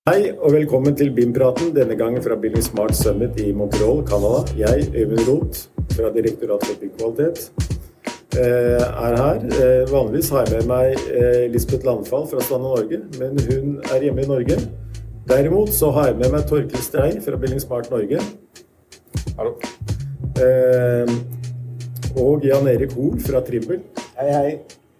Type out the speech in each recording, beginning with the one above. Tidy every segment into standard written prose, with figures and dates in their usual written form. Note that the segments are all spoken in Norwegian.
Hei og velkommen til BIM-praten, denne gangen fra Building Smart Summit i Montreal, Canada. Jeg, Øyvind Roth, fra Direktoratet for Byggkvalitet, her. Vanligvis har jeg med meg Lisbeth Landfall fra Stande Norge, men hun er hjemme i Norge. Derimot så har jeg med meg Torkel Strei fra Building Smart Norge. Hallo. Og Jan Erik Hoel fra Trimble. Hei, hei.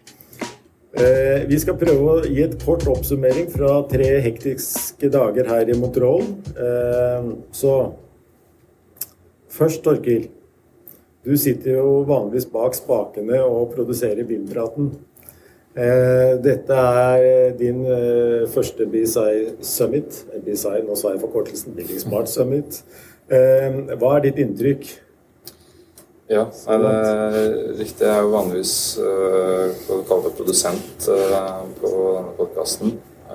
Vi skal prøve å gi et kort oppsummering fra 3 hektiske dager her i Montreal. Så først, Torkel, du sitter jo vanligvis bak spakene og produserer BIM-praten. Dette er din første BSI Summit, BSI, nå sa jeg forkortelsen, Building Smart Summit. Hva er ditt inntrykk? Ja, det er riktig. Jeg er jo vanligvis kalt produsent på denne podcasten.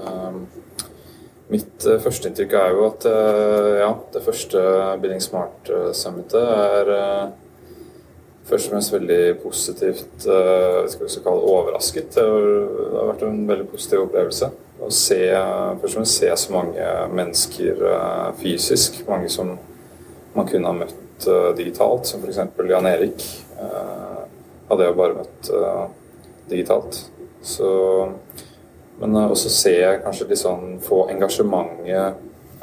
Mitt første inntrykk er jo at det første Building Smart Summitet er først og fremst veldig positivt, skal vi kalle det overrasket. Det har vært en veldig positiv opplevelse å først og fremst se så mange mennesker fysisk, mange som man kunne ha møtt digitalt, som for eksempel Jan Erik hadde jeg bare møtt digitalt. Men også ser jeg kanskje litt sånn få engasjementet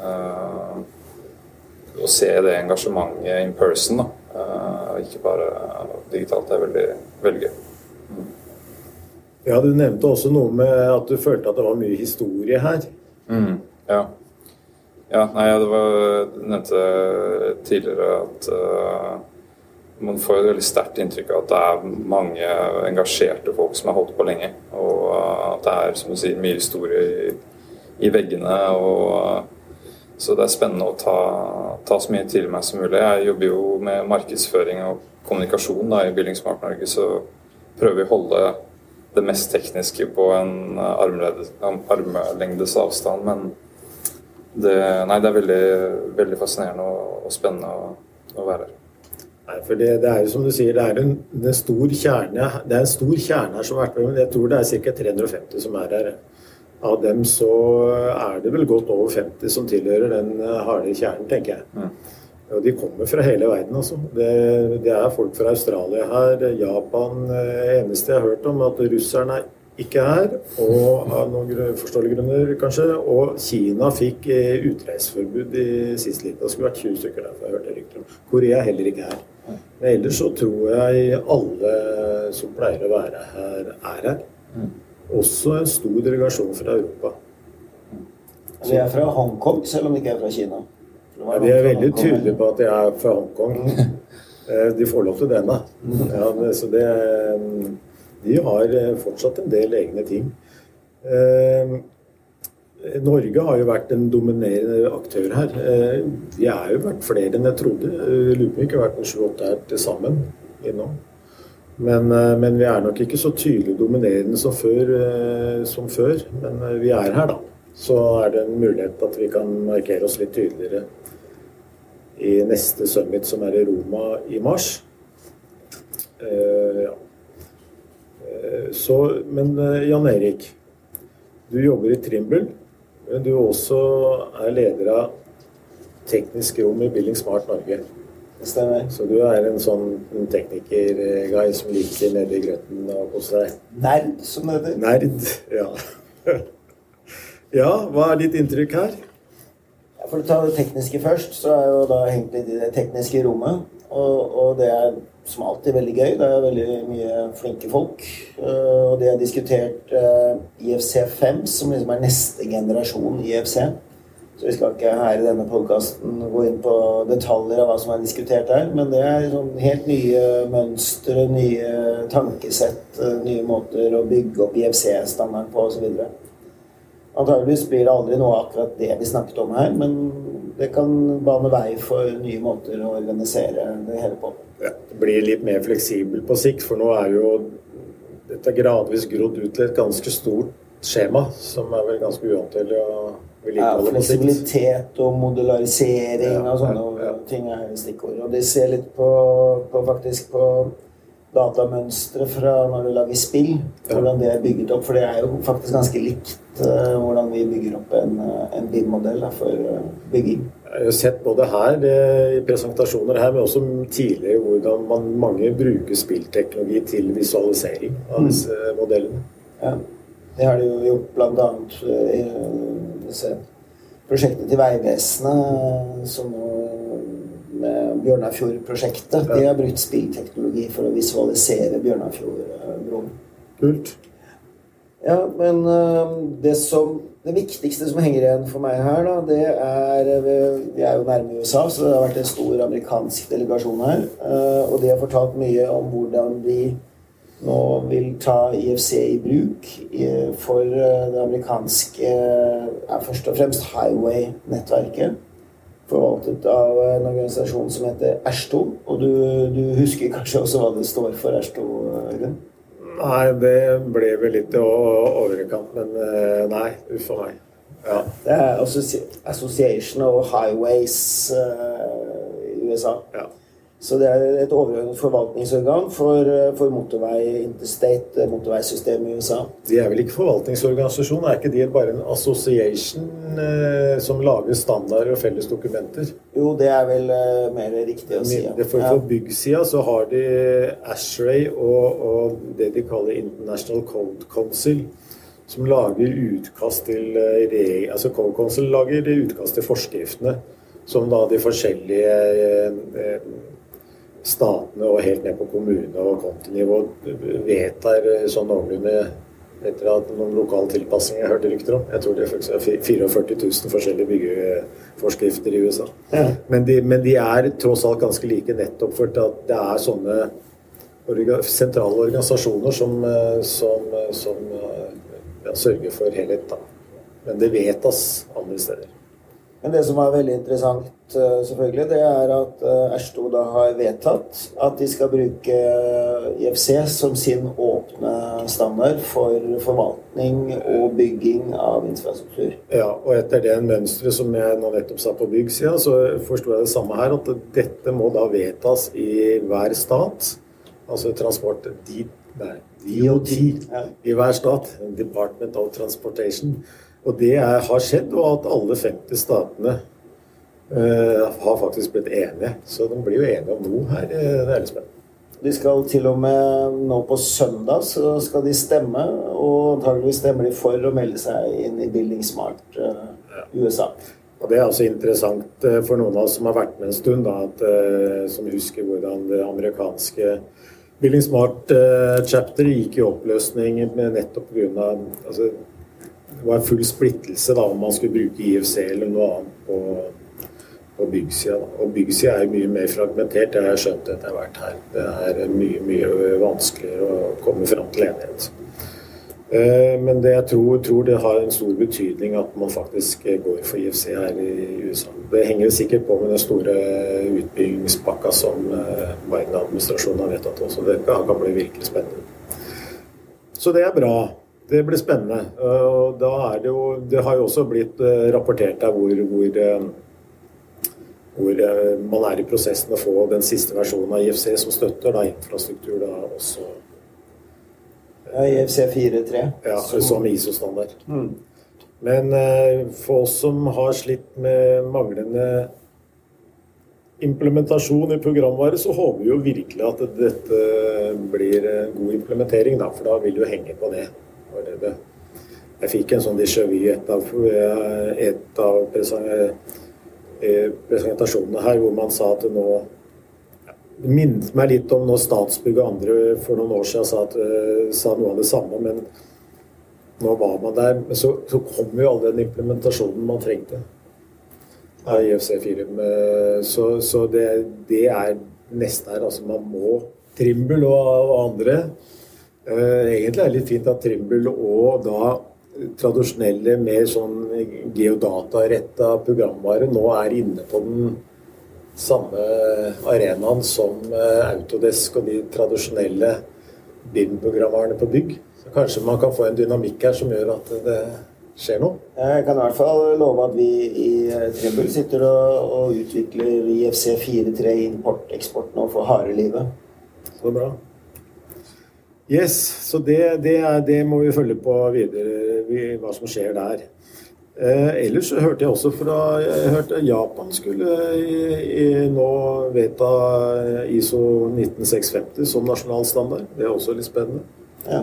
og se det engasjementet in person, ikke bare digitalt. Det er veldig, veldig gøy. Ja, du nevnte også noe med at du følte at det var mye historie her. Ja. Ja, du nevnte tidligere at man får et veldig sterkt inntrykk av at det er mange engasjerte folk som har holdt på lenge, og at det er, som du sier, mye historie i veggene, så det er spennende å ta så mye til meg som mulig. Jeg jobber jo med markedsføring og kommunikasjon i Building Smart Norge, så prøver vi å holde det mest tekniske på en armlengdes avstand, men det er veldig, veldig fascinerende og spennende å være her. Nei, for det er jo som du sier, det er en stor kjerne. Det er en stor kjerne her som har vært med, men jeg tror det er ca. 350 som er her. Av dem så er det vel godt over 50 som tilhører den harde kjernen, tenker jeg. Og de kommer fra hele verden, altså. Det er folk fra Australia her, Japan, eneste jeg har hørt om, at russerne er ikke her, og av noen forståelige grunner kanskje, og Kina fikk utreiseforbud i sist litt. Det skulle vært 20 stykker der, for jeg hørte rykter om. Korea er heller ikke her. Men ellers så tror jeg alle som pleier å være her, er her. Også en stor delegasjon fra Europa. De er fra Hongkong, selv om de ikke er fra Kina. Ja, de er veldig tydelige på at de er fra Hongkong. De får lov til denne. Ja, så de har fortsatt en del egne ting. Norge har jo vært en dominerende aktør her. Vi er jo vært flere enn jeg trodde. Lupen ikke har vært en 7-8 her til sammen innom. Men vi er nok ikke så tydelig dominerende som før. Men vi er her da. Så er det en mulighet at vi kan markere oss litt tydeligere i neste summit som er i Roma i mars. Ja. Men Jan Erik, du jobber i Trimble, men du også er leder av teknisk rom i Building Smart Norge. Det stemmer. Så du er en sånn tekniker-guy som liker nede i grøtten og kose deg. Nerd, som det heter. Nerd, ja. Ja, hva er ditt inntrykk her? Ja, for å ta det tekniske først, så er jo da hengt litt i det tekniske rommet, og det er som alltid veldig gøy. Det er veldig mye flinke folk, og de har diskutert IFC 5, som liksom er neste generasjon IFC. Så vi skal ikke her i denne podcasten gå inn på detaljer av hva som er diskutert der, men det er sånn helt nye mønstre, nye tankesett, nye måter å bygge opp IFC-standarden på og så videre. Antageligvis blir det aldri noe akkurat det vi snakket om her, men det kan bane vei for nye måter å organisere det hele på. Ja, det blir litt mer fleksibel på sikt, for nå er jo dette gradvis grodd ut til et ganske stort skjema, som er vel ganske uantelig å vedlikeholde på sikt. Fleksibilitet og modularisering og sånne ting er stikkord. Og de ser litt på datamønstre fra når du lager spill, hvordan det bygget opp, for det jo faktisk ganske likt hvordan vi bygger opp en BIM-modell for bygging. Jeg har sett både her i presentasjoner her, men også tidligere hvordan mange bruker spillteknologi til visualisering av disse modellene. Ja, det har de jo gjort blant annet i disse prosjektet til Veivesenet, som med Bjørnafjord-prosjektet. De har brukt spillteknologi for å visualisere Bjørnafjord-broen. Kult. Ja, men det viktigste som henger igjen for meg her, da, det vi jo nærme USA, så det har vært en stor amerikansk delegasjon her, og de har fortalt mye om hvordan de nå vil ta IFC i bruk for det amerikanske, først og fremst Highway-nettverket, forvaltet av en organisasjon som heter AASHTO, og du husker kanskje også hva det står for AASHTO, Øyvind? Nei, det ble vel litt overkant, men nei, for meg. Ja. Det Association of Highways i USA. Ja. Så det et overordnet forvaltningsorgan for motorvei, interstate motorveisystem i USA. De vel ikke forvaltningsorganisasjon, ikke de bare en association som lager standarder og felles dokumenter? Jo, det vel mer riktig å si. Ja. For byggsida så har de ASHRAE og det de kaller International Code Council, som lager utkast til altså Code Council lager utkast til forskriftene, som da de forskjellige statene og helt ned på kommune- og kontinivå vedtar sånn noenlunde etter at noen lokale tilpassinger jeg hørte rykter om. Jeg tror det faktisk 44 000 forskjellige byggeforskrifter i USA. Ja. Men de tross alt ganske like nettopp for at det sånne sentrale organisasjoner som sørger for helhet. Da. Men det vedtas andre steder. Men det som veldig interessant, selvfølgelig, det at AASHTO da har vedtatt at de skal bruke IFC som sin åpne standard for forvaltning og bygging av infrastruktur. Ja, og etter det mønstret som jeg nå nettopp sa på byggsiden, så forstår jeg det samme her, at dette må da vedtas i hver stat, altså transport, DOT, i hver stat, Department of Transportation. Og det har skjedd, og at alle 50 statene har faktisk blitt enige. Så de blir jo enige om noe her. Det litt spennende. De skal til og med nå på søndag, så skal de stemme, og antageligvis stemmer de for å melde seg inn i Building Smart USA. Og det også interessant for noen av oss som har vært med en stund, da, som husker hvordan det amerikanske Building Smart chapter gikk i oppløsning nettopp på grunn av det var full splittelse da, om man skulle bruke IFC eller noe annet på byggsida. Og byggsida mye mer fragmentert, det har jeg skjønt etter hvert her. Det mye vanskeligere å komme fram til enighet. Men det jeg tror det har en stor betydning at man faktisk går for IFC her i USA. Det henger sikkert på med den store utbyggingspakka som Biden-administrasjonen har vedtatt også. Det kan bli virkelig spennende. Så det bra. Det blir spennende, og da det har jo også blitt rapportert der hvor man i prosessen å få den siste versjonen av IFC som støtter da infrastruktur da også. Ja, IFC 4.3. Ja, som ISO-standard. Men for oss som har slitt med manglende implementasjon i programvare, så håper vi jo virkelig at dette blir en god implementering da, for da vil det jo henge på det. Jeg fikk en sånn déjà vu et av presentasjonene her, hvor man sa at det nå det minnet meg litt om når Statsbygg og andre for noen år siden sa noe av det samme, men nå var man der, men så kom jo all den implementasjonen man trengte av IFC 4. Så det neste her, altså man må Trimble og andre. Egentlig det litt fint at Trimble og da tradisjonelle, mer sånn geodata-rettet programvare nå inne på den samme arenaen som Autodesk og de tradisjonelle BIM-programvarene på bygg. Så kanskje man kan få en dynamikk her som gjør at det skjer noe. Jeg kan i hvert fall love at vi i Trimble sitter og utvikler IFC 4.3 import-eksport nå for harde livet. Så bra. Yes, så det må vi følge på videre, hva som skjer der. Ellers så hørte jeg også jeg hørte Japan skulle nå vedta ISO 19650 som nasjonal standard. Det også litt spennende. Ja.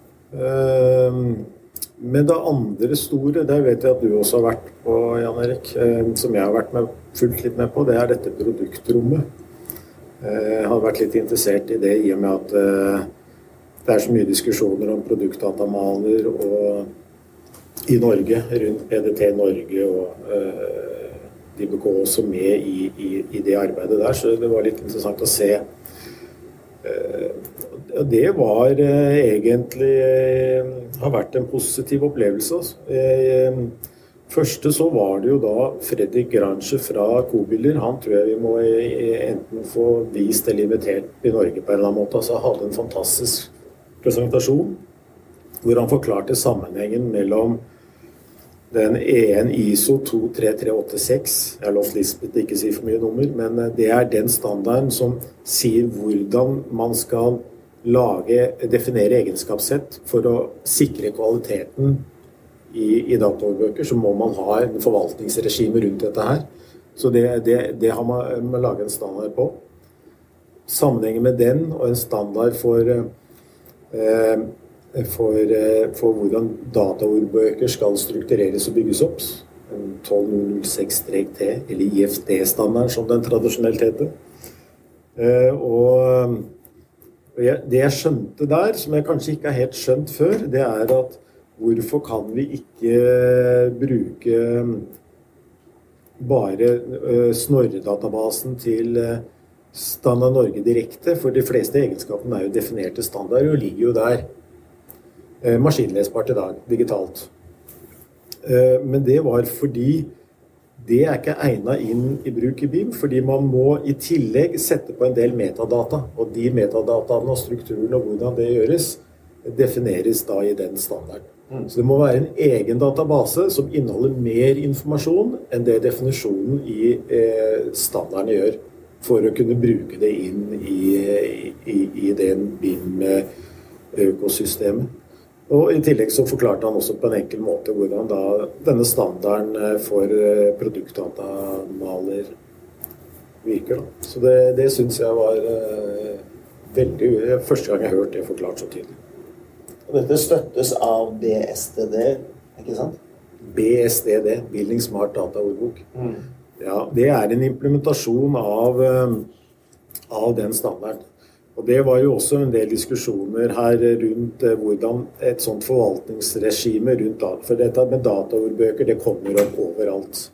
Men det andre store, det vet jeg at du også har vært på, Jan Erik, som jeg har fulgt litt med på, det dette produktrommet. Jeg har vært litt interessert i det i og med at det så mye diskusjoner om produktdatamaler og i Norge, rundt PDT Norge, og de ble også med i det arbeidet der, så det var litt interessant å se. Det var egentlig har vært en positiv opplevelse. Første så var det jo da Fredrik Grange fra Kobiler. Han tror jeg vi må enten få vist eller invitert i Norge på en eller annen måte. Altså, han hadde en fantastisk presentasjon hvor han forklarte sammenhengen mellom den EN ISO 23386, jeg har lovt Lisbeth ikke si for mye nummer, men det den standarden som sier hvordan man skal definere egenskapssett for å sikre kvaliteten i dataordbøker, så må man ha en forvaltningsregime rundt dette her. Så det har man laget en standard på. Sammenhengen med den og en standard for hvordan dataordbøker skal struktureres og bygges opp. 12006-T, eller IFD-standard som den tradisjonelt heter. Det jeg skjønte der, som jeg kanskje ikke har helt skjønt før, det at hvorfor kan vi ikke bruke bare Snorre-databasen til Standard Norge direkte, for de fleste egenskapene jo definerte standard og ligger jo der. Maskinlesbart i dag, digitalt. Men det var fordi det ikke egnet inn i bruk i BIM, fordi man må i tillegg sette på en del metadata, og de metadataene og strukturen og hvordan det gjøres, defineres da i den standarden. Så det må være en egen database som inneholder mer informasjon enn det definisjonen i standarden gjør, for å kunne bruke det inn i den BIM-økosystemet. Og i tillegg så forklarte han også på en enkel måte hvordan da denne standarden for produktdatamaler virker. Da. Så det synes jeg var første gang jeg har hørt det forklart så tydelig. Og dette støttes av BSDD, ikke sant? BSDD, Building Smart Data Ordbok. Ja, det en implementasjon av den standarden. Og det var jo også en del diskusjoner her rundt hvordan et sånt forvaltningsregime rundt data, for dette med dataordbøker, det kommer opp overalt.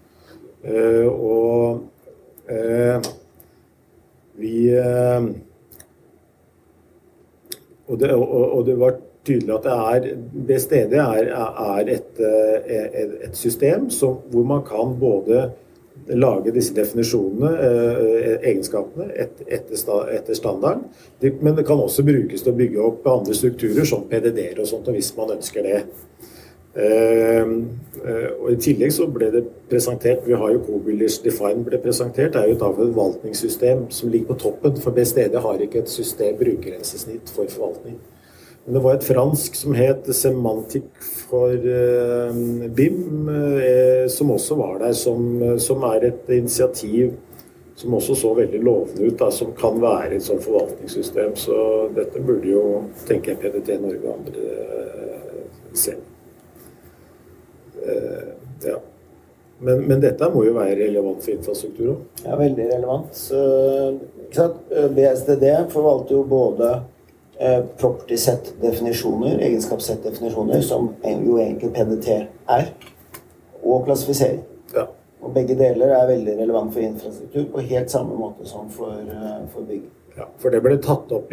Og det var tydelig at BSDD et system hvor man kan både lage disse definisjonene, egenskapene etter standarden, men det kan også brukes til å bygge opp andre strukturer som PDD-er og sånt, hvis man ønsker det. Og i tillegg så ble det presentert, vi har jo Kobilers Define ble presentert, det jo et forvaltningssystem som ligger på toppen, for BSDD har ikke et brukergrensesnitt for forvaltning. Men det var et fransk som het Semantic for BIM, som også var der, som et initiativ som også så veldig lovende ut, da, som kan være et sånt forvaltningssystem. Så dette burde jo, tenker jeg, PDT Norge og andre se. Ja. Men dette må jo være relevant for infrastruktur også. Ja, veldig relevant. Ikke sant? BSDD forvalter jo både property set-definisjoner, egenskapssett-definisjoner, som jo egentlig PDT og klassifisering. Ja. Og begge deler veldig relevant for infrastruktur på helt samme måte som for bygg. Ja, for det ble tatt opp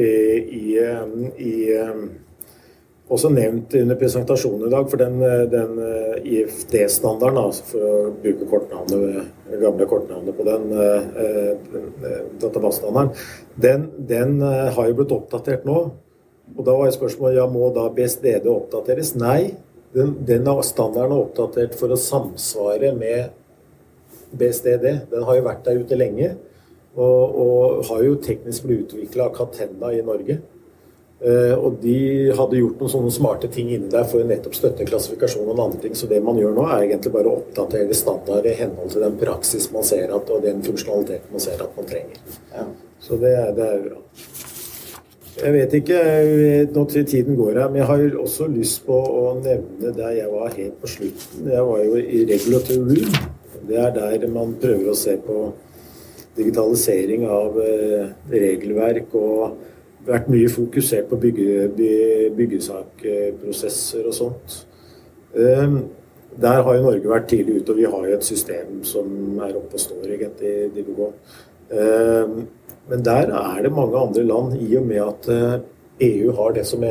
også nevnt under presentasjonen i dag, for den IFD-standarden, altså for å bruke gamle kortnavnet på den databasestandarden, den har jo blitt oppdatert nå. Og da var spørsmålet, må da BSDD oppdateres? Nei, den standarden oppdatert for å samsvare med BSDD. Den har jo vært der ute lenge, og har jo teknisk blitt utviklet av Catena i Norge. Og de hadde gjort noen sånne smarte ting inni der for å nettopp støtte klassifikasjon og andre ting. Så det man gjør nå egentlig bare å oppdatere standard i henhold til den praksis man ser at, og den funksjonaliteten man ser at man trenger. Ja. Så det er bra. Jeg vet ikke når tiden går her, men jeg har også lyst på å nevne der jeg var helt på slutten. Jeg var jo i Regulatory Room. Det er der man prøver å se på digitalisering av regelverk og vært mye fokusert på byggesakprosesser og sånt. Der har jo Norge vært tidlig ute, og vi har jo et system som oppe og står egentlig i Divigo. Men der er det mange andre land, i og med at EU har det som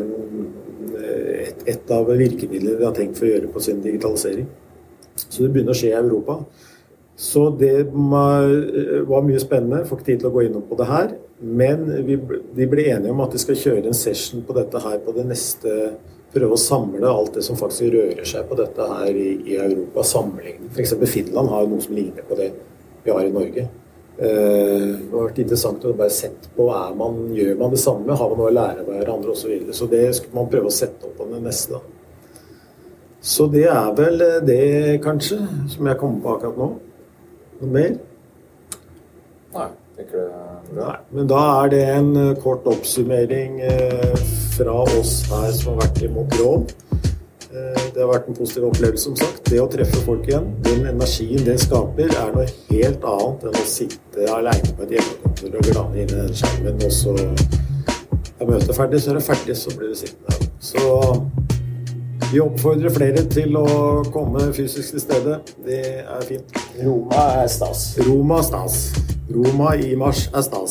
et av virkemidlene de har tenkt for å gjøre på sin digitalisering. Så det begynner å skje i Europa. Så det var mye spennende, får ikke tid til å gå innom på det her, men de ble enige om at de skal kjøre en session på dette her på det neste, prøve å samle alt det som faktisk rører seg på dette her i Europa, sammenlignet. For eksempel Finland har jo noe som ligner på det vi har i Norge. Det har vært interessant å bare sette på, gjør man det samme, har man noe å lære av hverandre og så videre. Så det skulle man prøve å sette opp på det neste da. Så det er vel det kanskje, som jeg kommer på akkurat nå. Noe mer? Nei, tenker det. Nei, men da er det en kort oppsummering fra oss her som har vært i Montreal. Det har vært en positiv opplevelse, som sagt. Det å treffe folk igjen, den energien det skaper, er noe helt annet enn å sitte alene på et hjemmekontor og glane inn i den skjermen, og så er møtet ferdig, så er det ferdig, så blir det sittende her. Så vi oppfordrer flere til å komme fysisk til stedet. Det er fint. Roma er stas. Roma er stas. Roma i mars er stas.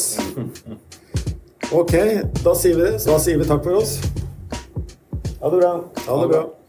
Ok, da sier vi det. Så da sier vi takk for oss. Ha det bra. Ha det bra.